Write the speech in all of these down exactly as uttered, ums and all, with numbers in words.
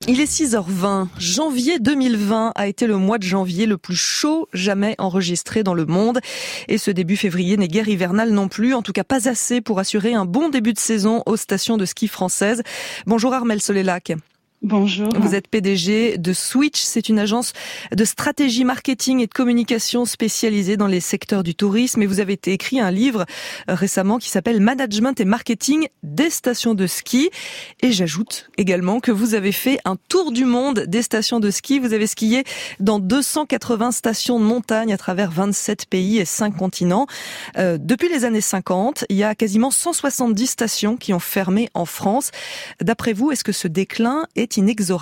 Il est six heures vingt. Janvier deux mille vingt a été le mois de janvier le plus chaud jamais enregistré dans le monde. Et ce début février n'est guère hivernal non plus, en tout cas pas assez pour assurer un bon début de saison aux stations de ski françaises. Bonjour Armelle Solélac. Bonjour. Vous êtes P D G de Switch, c'est une agence de stratégie marketing et de communication spécialisée dans les secteurs du tourisme, et vous avez écrit un livre récemment qui s'appelle Management et marketing des stations de ski. Et j'ajoute également que vous avez fait un tour du monde des stations de ski. Vous avez skié dans deux cent quatre-vingts stations de montagne à travers vingt-sept pays et cinq continents. Euh, depuis les années cinquante, il y a quasiment cent soixante-dix stations qui ont fermé en France. D'après vous, est-ce que ce déclin est inexorable ?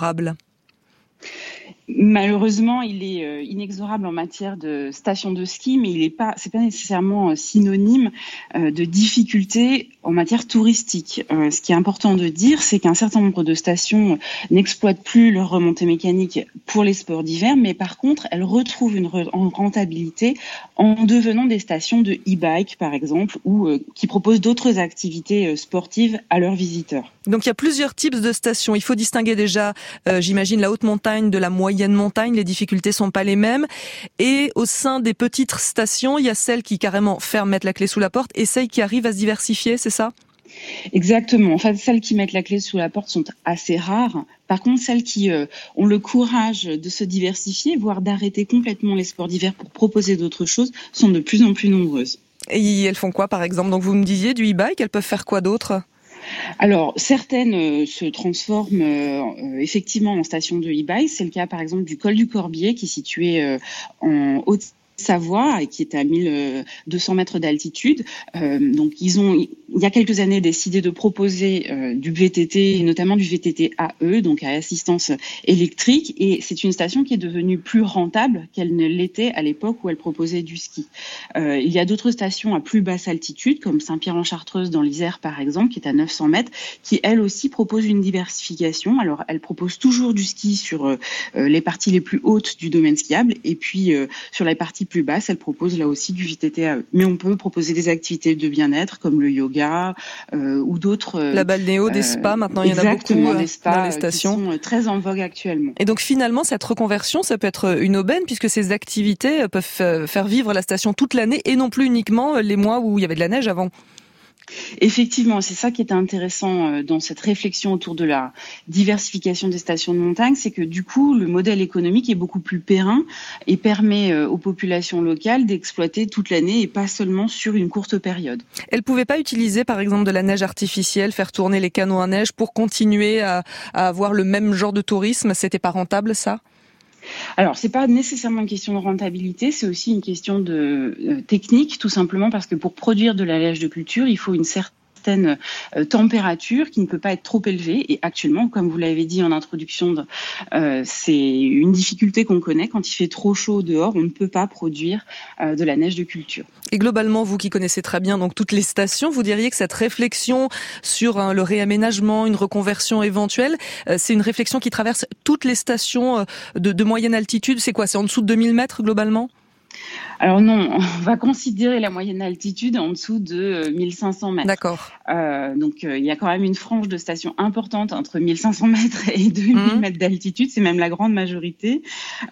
Malheureusement, il est euh, inexorable en matière de stations de ski, mais il est pas, c'est pas nécessairement synonyme euh, de difficulté en matière touristique. Euh, ce qui est important de dire, c'est qu'un certain nombre de stations n'exploitent plus leur remontée mécanique pour les sports d'hiver, mais par contre, elles retrouvent une rentabilité en devenant des stations de e-bike, par exemple, ou euh, qui proposent d'autres activités euh, sportives à leurs visiteurs. Donc il y a plusieurs types de stations. Il faut distinguer déjà, euh, j'imagine, la haute montagne de la moyenne montagne. Les difficultés sont pas les mêmes. Et au sein des petites stations, il y a celles qui carrément ferment, mettent la clé sous la porte, et celles qui arrivent à se diversifier, c'est ça ? Exactement. En fait, celles qui mettent la clé sous la porte sont assez rares. Par contre, celles qui euh, ont le courage de se diversifier, voire d'arrêter complètement les sports d'hiver pour proposer d'autres choses, sont de plus en plus nombreuses. Et elles font quoi, par exemple ? Donc vous me disiez du e-bike, elles peuvent faire quoi d'autre ? Alors, certaines euh, se transforment euh, effectivement en stations de e-bike. C'est le cas, par exemple, du col du Corbier, qui est situé euh, en Haute-Savoie et qui est à mille deux cents mètres d'altitude. Euh, donc, ils ont, il y a quelques années, décidé de proposer euh, du V T T, et notamment du V T T A E, donc à assistance électrique. Et c'est une station qui est devenue plus rentable qu'elle ne l'était à l'époque où elle proposait du ski. Euh, il y a d'autres stations à plus basse altitude, comme Saint-Pierre-en-Chartreuse dans l'Isère, par exemple, qui est à neuf cents mètres, qui, elle aussi, propose une diversification. Alors, elle propose toujours du ski sur euh, les parties les plus hautes du domaine skiable, et puis euh, sur les parties plus basses, elle propose là aussi du V T T A E. Mais on peut proposer des activités de bien-être, comme le yoga, Euh, ou d'autres. Euh, la balnéo, des euh, spas, maintenant il y en a beaucoup des spas dans les stations. Qui sont très en vogue actuellement. Et donc finalement, cette reconversion, ça peut être une aubaine, puisque ces activités peuvent faire vivre la station toute l'année et non plus uniquement les mois où il y avait de la neige avant. Effectivement, c'est ça qui est intéressant dans cette réflexion autour de la diversification des stations de montagne, c'est que du coup, le modèle économique est beaucoup plus périn et permet aux populations locales d'exploiter toute l'année et pas seulement sur une courte période. Elles ne pouvaient pas utiliser, par exemple, de la neige artificielle, faire tourner les canons à neige pour continuer à, à avoir le même genre de tourisme. C'était pas rentable, ça ? Alors, c'est pas nécessairement une question de rentabilité, c'est aussi une question de euh, technique, tout simplement parce que pour produire de la neige de culture, il faut une certaine euh, température qui ne peut pas être trop élevée. Et actuellement, comme vous l'avez dit en introduction, de, euh, c'est une difficulté qu'on connaît. Quand il fait trop chaud dehors, on ne peut pas produire euh, de la neige de culture. Et globalement, vous qui connaissez très bien donc toutes les stations, vous diriez que cette réflexion sur hein, le réaménagement, une reconversion éventuelle, euh, c'est une réflexion qui traverse toutes les stations euh, de, de moyenne altitude. C'est quoi ? C'est en dessous de deux mille mètres globalement ? Alors non, on va considérer la moyenne altitude en dessous de mille cinq cents mètres. D'accord. Euh, donc euh, il y a quand même une frange de stations importante entre mille cinq cents mètres et deux mille mmh. mètres d'altitude, c'est même la grande majorité.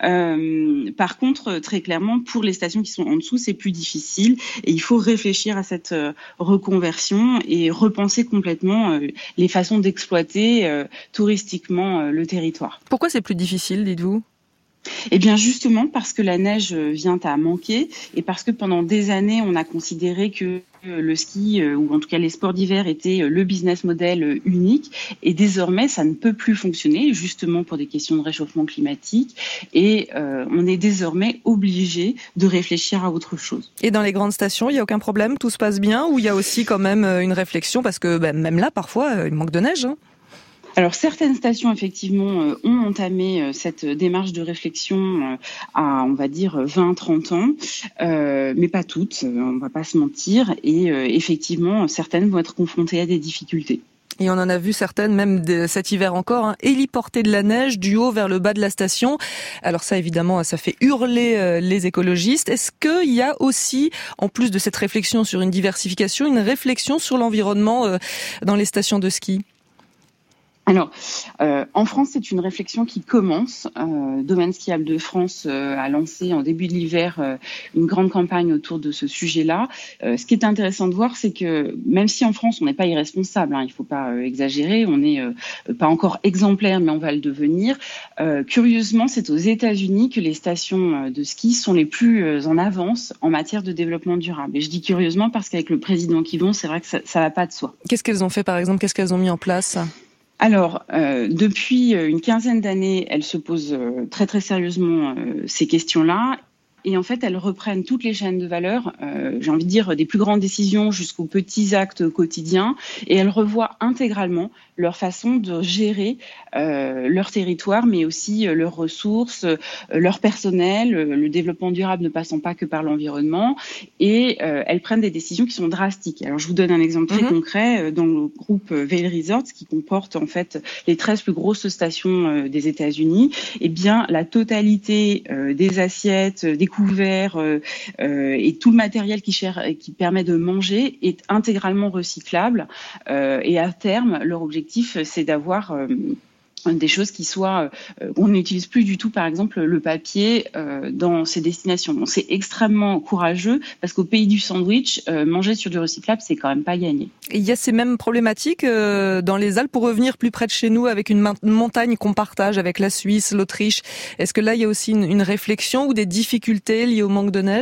Euh, par contre, très clairement, pour les stations qui sont en dessous, c'est plus difficile et il faut réfléchir à cette euh, reconversion et repenser complètement euh, les façons d'exploiter euh, touristiquement euh, le territoire. Pourquoi c'est plus difficile, dites-vous ? Eh bien justement parce que la neige vient à manquer et parce que pendant des années on a considéré que le ski ou en tout cas les sports d'hiver étaient le business model unique et désormais ça ne peut plus fonctionner justement pour des questions de réchauffement climatique et euh, on est désormais obligé de réfléchir à autre chose. Et dans les grandes stations, il n'y a aucun problème, tout se passe bien ou il y a aussi quand même une réflexion parce que ben, même là parfois il manque de neige hein. Alors certaines stations effectivement euh, ont entamé euh, cette démarche de réflexion euh, à on va dire vingt à trente ans, euh, mais pas toutes, euh, on va pas se mentir et euh, effectivement certaines vont être confrontées à des difficultés. Et on en a vu certaines, même de cet hiver encore, hein, héliporter de la neige du haut vers le bas de la station. Alors ça, évidemment, ça fait hurler euh, les écologistes. Est-ce qu'il y a aussi, en plus de cette réflexion sur une diversification, une réflexion sur l'environnement euh, dans les stations de ski ? Alors, euh, en France, c'est une réflexion qui commence. Euh, Domaine skiable de France euh, a lancé en début de l'hiver euh, une grande campagne autour de ce sujet-là. Euh, ce qui est intéressant de voir, c'est que même si en France, on n'est pas irresponsable, hein, il ne faut pas euh, exagérer, on n'est euh, pas encore exemplaire, mais on va le devenir. Euh, curieusement, c'est aux États-Unis que les stations de ski sont les plus en avance en matière de développement durable. Et je dis curieusement parce qu'avec le président qui vont, c'est vrai que ça ne va pas de soi. Qu'est-ce qu'elles ont fait, par exemple? Qu'est-ce qu'elles ont mis en place? Alors, euh, depuis une quinzaine d'années, elles se posent euh, très très sérieusement euh, ces questions-là. Et en fait, elles reprennent toutes les chaînes de valeur, euh, j'ai envie de dire des plus grandes décisions jusqu'aux petits actes quotidiens, et elles revoient intégralement leur façon de gérer euh, leur territoire, mais aussi euh, leurs ressources, euh, leur personnel, euh, le développement durable ne passant pas que par l'environnement, et euh, elles prennent des décisions qui sont drastiques. Alors, je vous donne un exemple très mmh. concret. Euh, dans le groupe Vail Resorts, qui comporte en fait les treize plus grosses stations euh, des États-Unis, eh bien, la totalité euh, des assiettes, des couverts euh, euh, et tout le matériel qui, cher, qui permet de manger est intégralement recyclable. Euh, et à terme, leur objectif, c'est d'avoir euh, des choses qui soient... Euh, on n'utilise plus du tout, par exemple, le papier euh, dans ces destinations. Bon, c'est extrêmement courageux parce qu'au pays du sandwich, euh, manger sur du recyclable, c'est quand même pas gagné. Et il y a ces mêmes problématiques euh, dans les Alpes. Pour revenir plus près de chez nous, avec une montagne qu'on partage avec la Suisse, l'Autriche, est-ce que là, il y a aussi une, une réflexion ou des difficultés liées au manque de neige ?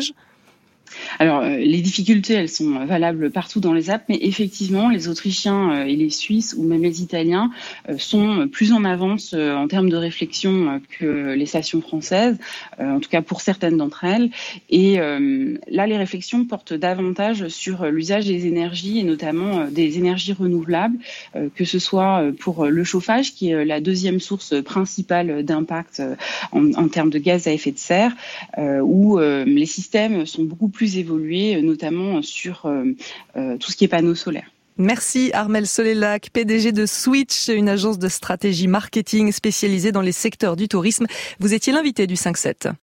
Alors, euh, les difficultés, elles sont valables partout dans les Alpes, mais effectivement, les Autrichiens euh, et les Suisses, ou même les Italiens, euh, sont plus en avance euh, en termes de réflexion euh, que les stations françaises, euh, en tout cas pour certaines d'entre elles. Et euh, là, les réflexions portent davantage sur l'usage des énergies, et notamment euh, des énergies renouvelables, euh, que ce soit pour le chauffage, qui est la deuxième source principale d'impact euh, en, en termes de gaz à effet de serre, euh, où euh, les systèmes sont beaucoup plus plus évoluer, notamment sur euh, euh, tout ce qui est panneaux solaires. Merci Armelle Solellac, P D G de Switch, une agence de stratégie marketing spécialisée dans les secteurs du tourisme. Vous étiez l'invité du cinq sept.